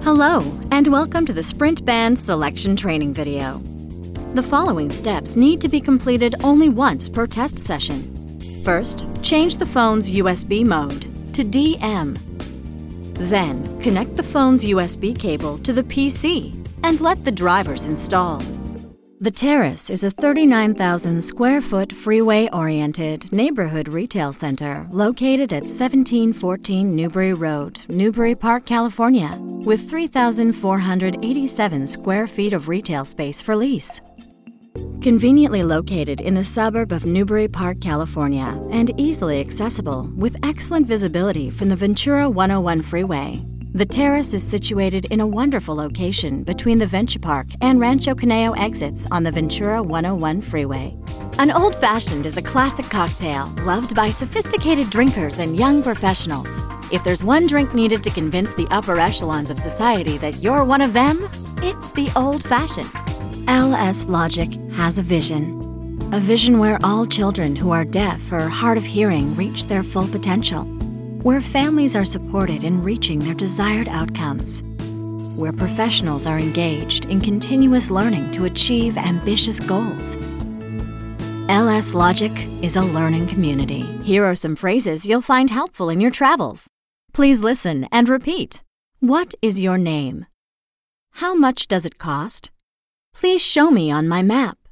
Hello, and welcome to the Sprint Band Selection Training video. The following steps need to be completed only once per test session. First, change the phone's USB mode to DM. Then, connect the phone's USB cable to the PC and let the drivers install. The Terrace is a 39,000 square foot freeway-oriented neighborhood retail center located at 1714 Newbury Road, Newbury Park, California, with 3,487 square feet of retail space for lease. Conveniently located in the suburb of Newbury Park, California, and easily accessible with excellent visibility from the Ventura 101 freeway, the Terrace is situated in a wonderful location between the Venture Park and Rancho Canayo exits on the Ventura 101 freeway. An old-fashioned is a classic cocktail loved by sophisticated drinkers and young professionals. If there's one drink needed to convince the upper echelons of society that you're one of them, it's the old-fashioned. LS Logic has a vision where all children who are deaf or hard of hearing reach their full potential, where families are supported in reaching their desired outcomes, where professionals are engaged in continuous learning to achieve ambitious goals. LS Logic is a learning community. Here are some phrases you'll find helpful in your travels. Please listen and repeat. What is your name? How much does it cost? Please show me on my map.